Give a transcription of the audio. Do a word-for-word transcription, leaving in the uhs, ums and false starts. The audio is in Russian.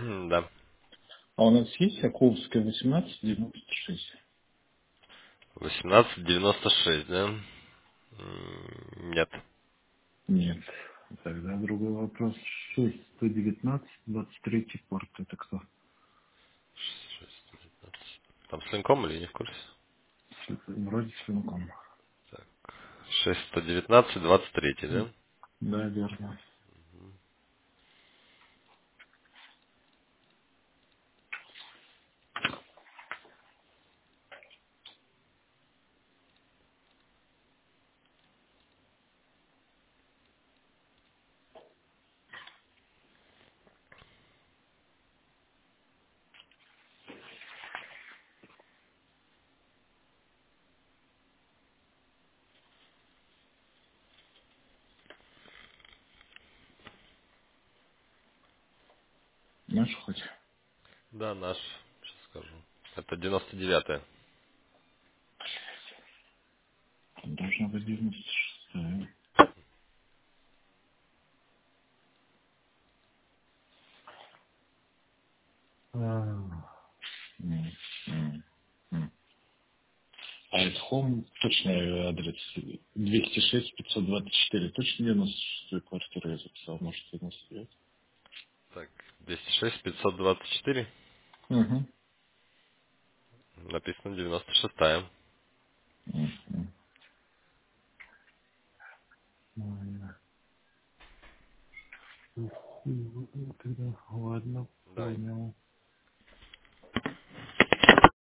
Да. А у нас есть Яковская восемнадцать девяносто шесть? восемнадцать девяносто шесть, да? М, Нет. Нет. Тогда другой вопрос. шесть сто девятнадцать двадцать третий порт. Это кто? Там с линком или не в курсе? С- Вроде с Финком. шесть сто девятнадцать двадцать три, да? Да, верно. Наш хоть? Да, наш. Сейчас скажу. Это девяносто девятая. Должна быть девяносто шестая. А, м, м, м. А это Home, точный адрес двести шесть пятьсот двадцать четыре. Точно девяносто шестую квартиру я записал, может девяносто девять. Так, двести шесть пятьсот двадцать четыре. Угу. Написано девяносто шестая. Мгм. Ладно. Ух, тогда ладно, Да. понял.